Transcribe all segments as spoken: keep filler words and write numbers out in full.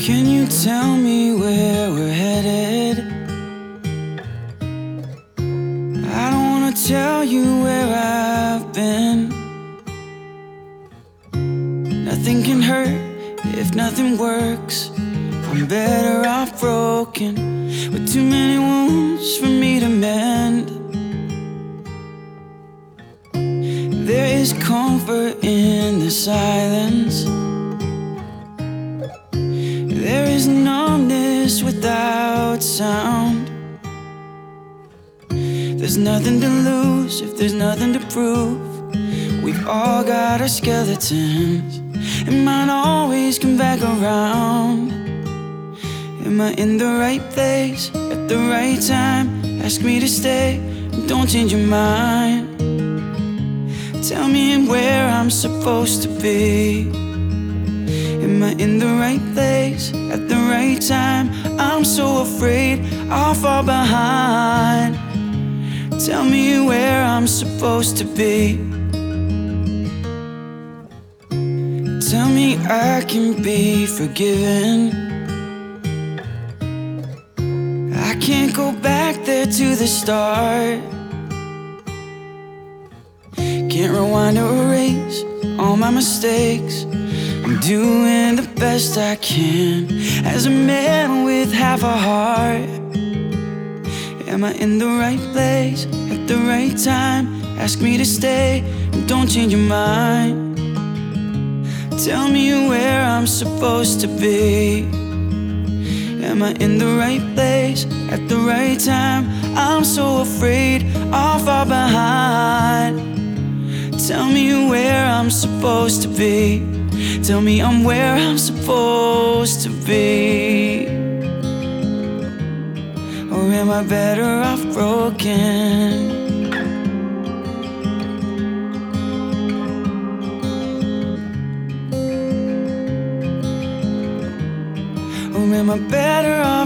Can you tell me where we're headed? I don't wanna tell you where I've been. Nothing can hurt if nothing works. I'm better off broken, with too many wounds for me to mend. There is comfort in the silence. There is numbness without sound. There's nothing to lose if there's nothing to prove. We've all got our skeletons, and mine always come back around. Am I in the right place at the right time? Ask me to stay, don't change your mind. Tell me where I'm supposed to be. Am I in the right place at the right time? I'm so afraid I'll fall behind. Tell me where I'm supposed to be. Tell me I can be forgiven. I can't go back there to the start. Can't rewind or erase all my mistakes. I'm doing the best I can as a man with half a heart. Am I in the right place at the right time? Ask me to stay and don't change your mind. Tell me where I'm supposed to be. Am I in the right place at the right time? I'm so afraid I'll fall behind. Tell me where I'm supposed to be. Tell me I'm where I'm supposed to be. Or am I better off broken? Or am I better off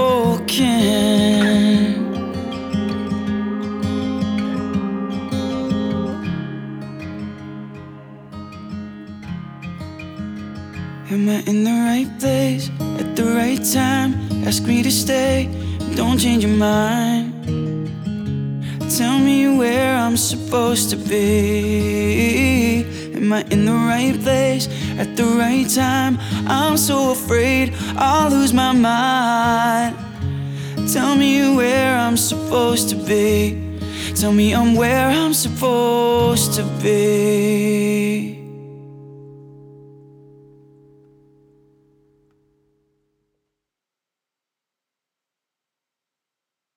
broken? Am I in the right place at the right time? Ask me to stay, don't change your mind. Tell me where I'm supposed to be. Am I in the right place at the right time? I'm so afraid I'll lose my mind. Tell me where I'm supposed to be. Tell me I'm where I'm supposed to be.